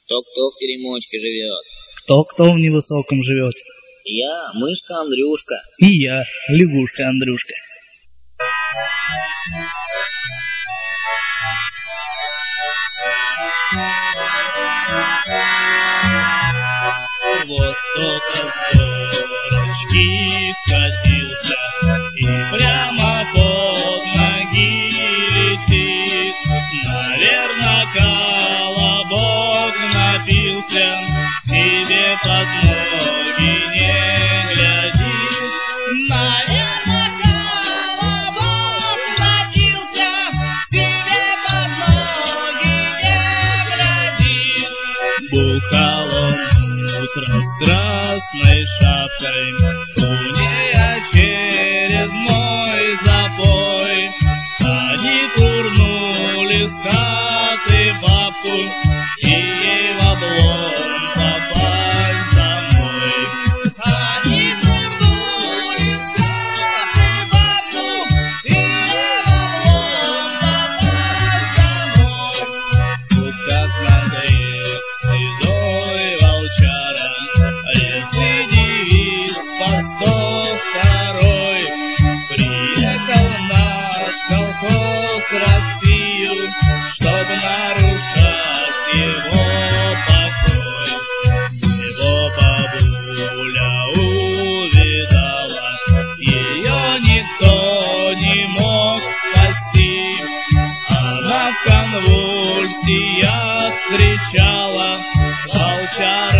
Кто в теремочке живет? Кто в невысоком живет? Я, мышка Андрюшка. И я, лягушка Андрюшка. Вот кто-то с горочки скатился и прямо под ноги летит. Наверно, колобок напился, себе под ноги не глядит. Наверно, колобок напился, себе под ноги не глядит. Бухал он утром с красной шапкой, у ней очередной запой. Они турнули с хаты бабку, и ей в облом попасть домой. Они турнули с хаты бабку, и ей в облом попасть домой. Тут как нагрет седой волчара, лесный девиз по 102-й. Приехал наш колхоз в Россию, чтоб нарушать его покой. Его бабуля увидала, ее никто не мог спасти. Она в конвульсиях кричала: волчара,